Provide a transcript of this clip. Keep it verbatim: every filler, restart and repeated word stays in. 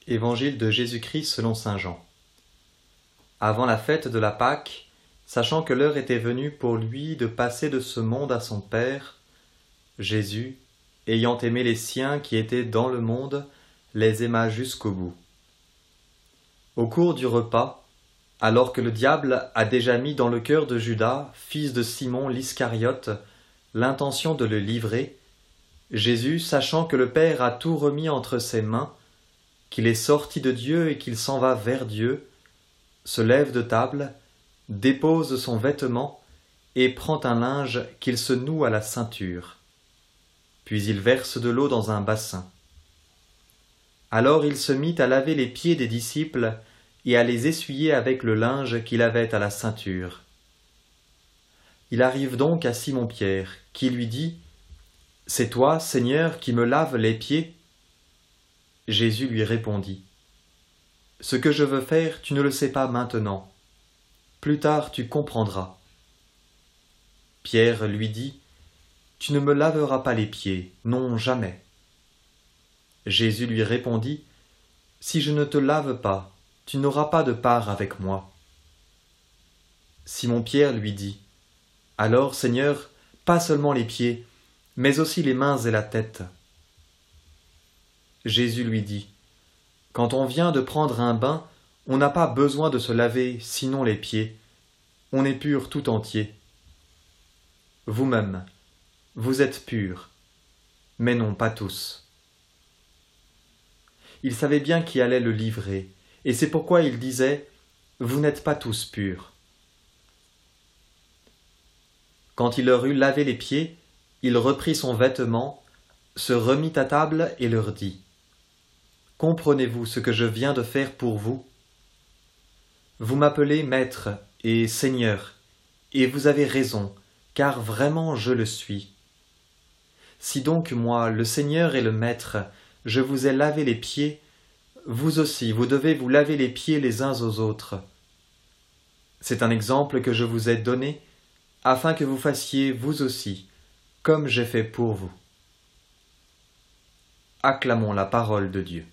Évangile de Jésus-Christ selon saint Jean. Avant la fête de la Pâque, sachant que l'heure était venue pour lui de passer de ce monde à son Père, Jésus, ayant aimé les siens qui étaient dans le monde, les aima jusqu'au bout. Au cours du repas, alors que le diable a déjà mis dans le cœur de Judas, fils de Simon l'Iscariote, l'intention de le livrer, Jésus, sachant que le Père a tout remis entre ses mains, qu'il est sorti de Dieu et qu'il s'en va vers Dieu, se lève de table, dépose son vêtement et prend un linge qu'il se noue à la ceinture. Puis il verse de l'eau dans un bassin. Alors il se mit à laver les pieds des disciples et à les essuyer avec le linge qu'il avait à la ceinture. Il arrive donc à Simon-Pierre, qui lui dit « C'est toi, Seigneur, qui me laves les pieds ?» Jésus lui répondit « Ce que je veux faire, tu ne le sais pas maintenant. Plus tard tu comprendras. » Pierre lui dit « Tu ne me laveras pas les pieds, non jamais. » Jésus lui répondit « Si je ne te lave pas, tu n'auras pas de part avec moi. » Simon-Pierre lui dit « Alors, Seigneur, pas seulement les pieds, mais aussi les mains et la tête. » Jésus lui dit « Quand on vient de prendre un bain, on n'a pas besoin de se laver sinon les pieds. On est pur tout entier. Vous-même, vous êtes purs, mais non pas tous. » Il savait bien qui allait le livrer, et c'est pourquoi il disait « Vous n'êtes pas tous purs. » Quand il leur eut lavé les pieds, il reprit son vêtement, se remit à table et leur dit « Comprenez-vous ce que je viens de faire pour vous? Vous m'appelez Maître et Seigneur, et vous avez raison, car vraiment je le suis. Si donc moi, le Seigneur et le Maître, je vous ai lavé les pieds, vous aussi vous devez vous laver les pieds les uns aux autres. C'est un exemple que je vous ai donné, afin que vous fassiez vous aussi, comme j'ai fait pour vous. Acclamons la parole de Dieu.